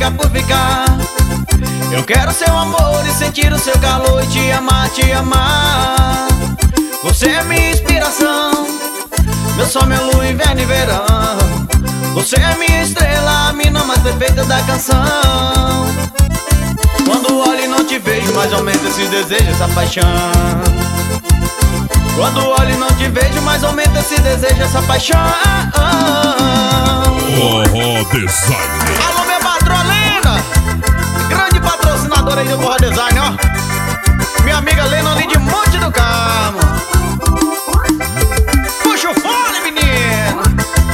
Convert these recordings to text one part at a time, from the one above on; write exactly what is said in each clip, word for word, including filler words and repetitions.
ficar por ficar. Eu quero seu amor e sentir o seu calor e te amar, te amar. Você é minha inspiração, meu sol, minha lua, inverno e verão. Você é minha estrela, a mina mais perfeita da canção. Quando olho e não te vejo, mais aumenta esse desejo, essa paixão. Quando olho e não te vejo, mais aumenta esse desejo, essa paixão. Forró Design. Alô, minha patrolina, grande patrocinadora aí do Forró Design, ó. Minha amiga Lena ali de Monte do Carmo. Puxa o fone, menino.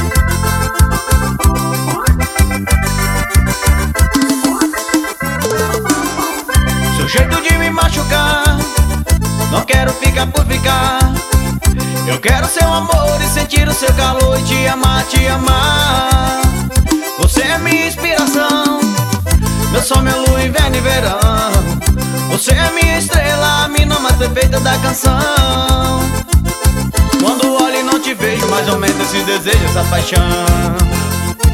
Seu jeito de me machucar, não quero ficar por ficar. Eu quero seu amor e sentir o seu calor e te amar, te amar. Você é minha inspiração, meu sol, minha lua, inverno e verão. Você é minha estrela, a mina mais perfeita da canção. Quando olho e não te vejo, mais aumenta esse desejo, essa paixão.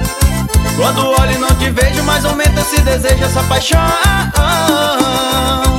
Quando olho e não te vejo, mais aumenta esse desejo, essa paixão.